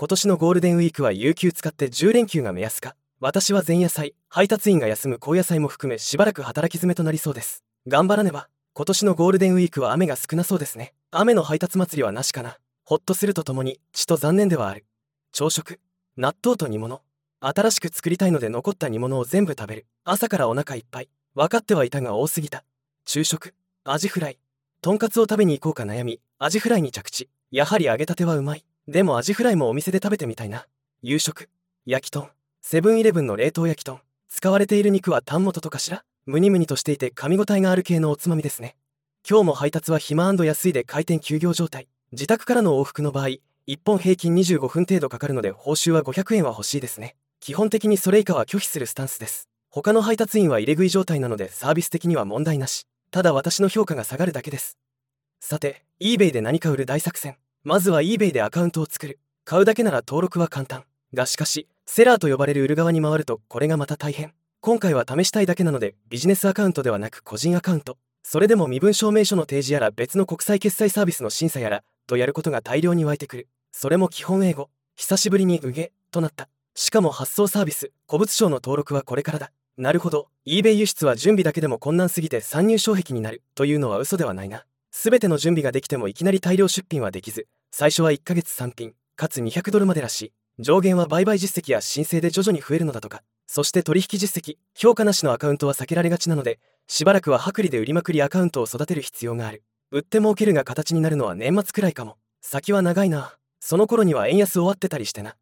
今年のゴールデンウィークは有給使って10連休が目安か。私は前夜祭、配達員が休む後夜祭も含めしばらく働き詰めとなりそうです。頑張らねば。今年のゴールデンウィークは雨が少なそうですね。雨の配達祭りはなしかな。ほっとするとともにちと残念ではある。朝食、納豆と煮物。新しく作りたいので残った煮物を全部食べる。朝からお腹いっぱい。分かってはいたが多すぎた。昼食、アジフライ。とんかつを食べに行こうか悩み、アジフライに着地。やはり揚げたてはうまい。でもアジフライもお店で食べてみたいな。夕食、焼き豚。セブンイレブンの冷凍焼き豚。使われている肉はタン元とかしら。ムニムニとしていて噛み応えがある系のおつまみですね。今日も配達は暇&安いで開店休業状態。自宅からの往復の場合、1本平均25分程度かかるので報酬は500円は欲しいですね。基本的にそれ以下は拒否するスタンスです。他の配達員は入れ食い状態なのでサービス的には問題なし。ただ私の評価が下がるだけです。さて、eBay で何か売る大作戦。まずは eBay でアカウントを作る。買うだけなら登録は簡単。がしかし、セラーと呼ばれる売る側に回るとこれがまた大変。今回は試したいだけなのでビジネスアカウントではなく個人アカウント。それでも身分証明書の提示やら別の国際決済サービスの審査やらとやることが大量に湧いてくる。それも基本英語。久しぶりにうげとなった。しかも発送サービス、古物商の登録はこれからだ。なるほど、eBay 輸出は準備だけでも困難すぎて参入障壁になるというのは嘘ではないな。全ての準備ができてもいきなり大量出品はできず、最初は1ヶ月3品、かつ200ドルまでらしい。上限は売買実績や申請で徐々に増えるのだとか。そして取引実績、評価なしのアカウントは避けられがちなので、しばらくは薄利で売りまくりアカウントを育てる必要がある。売って儲けるが形になるのは年末くらいかも。先は長いな。その頃には円安終わってたりしてな。